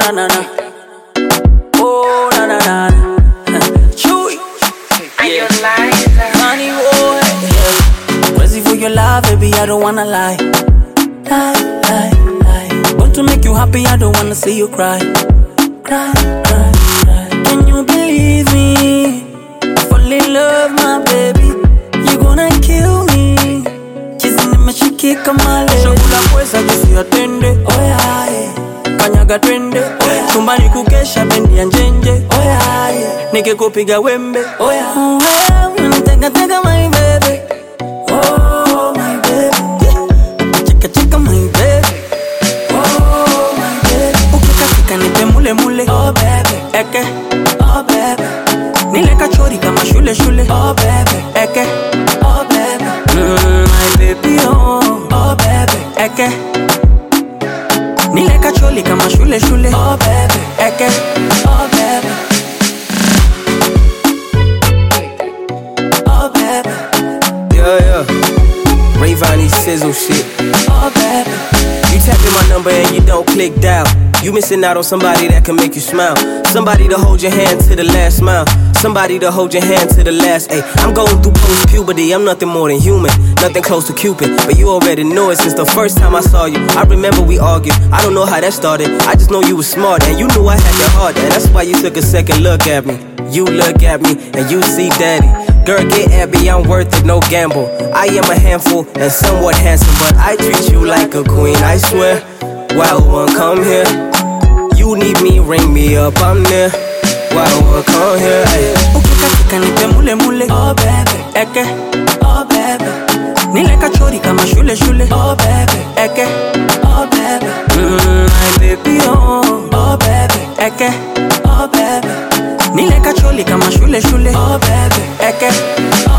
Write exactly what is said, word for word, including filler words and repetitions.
na na na. Oh na na na. Chewy. Yeah. Money boy. Yeah. Crazy for your love, baby. I don't wanna lie. Lie, lie, lie. Want to make you happy, I don't wanna see you cry. Cry, cry, cry. Can you believe me? Fall in love, my baby. You gonna kill me. Chizini nimeshiki kama leo. Shakula kweza jisi atende. Oh yeah, yeah. Kanyaga twende. Oh yeah. Chumbani kukesha bendi ya njenje. Oh yeah, yeah. Nikikupiga wembe. Oh yeah. Oh yeah. Nitega tega my baby. Oh my baby. Yeah. Chika chika my baby. Oh my baby. Ukika kika nipe mule mule. Oh baby. Eke. Oh baby. Nile kachori kama shule shule. Oh baby. Eke. Oh baby. Mm, my baby oh. Oh baby. Eke. Nile kachori kama shule shule. Oh baby. Eke. Oh baby. Oh baby. Yeah, yeah. Rayvani sizzle shit. Oh baby. You tapping my number and you don't click dial. You missing out on somebody that can make you smile. Somebody to hold your hand to the last mile. Somebody to hold your hand to the last. Ay, I'm going through post-puberty. I'm nothing more than human. Nothing close to Cupid. But you already know it since the first time I saw you. I remember we argued. I don't know how that started. I just know you were smart and you knew I had your heart. And that's why you took a second look at me. You look at me and you see daddy. Girl, get at me, I'm worth it, no gamble. I am a handful and somewhat handsome, but I treat you like a queen, I swear. Wild one, come here. You need me, ring me up, I'm there. Wild one, come here. Ukika kika nipe mule mule. Oh baby. Eke. Oh baby. Nile kachori kama shule shule. Oh baby. Eke. Oh baby. Mm, my baby oh. Oh baby. Eke. Oh baby. Nile kachori kama shule shule. Oh baby. Eke.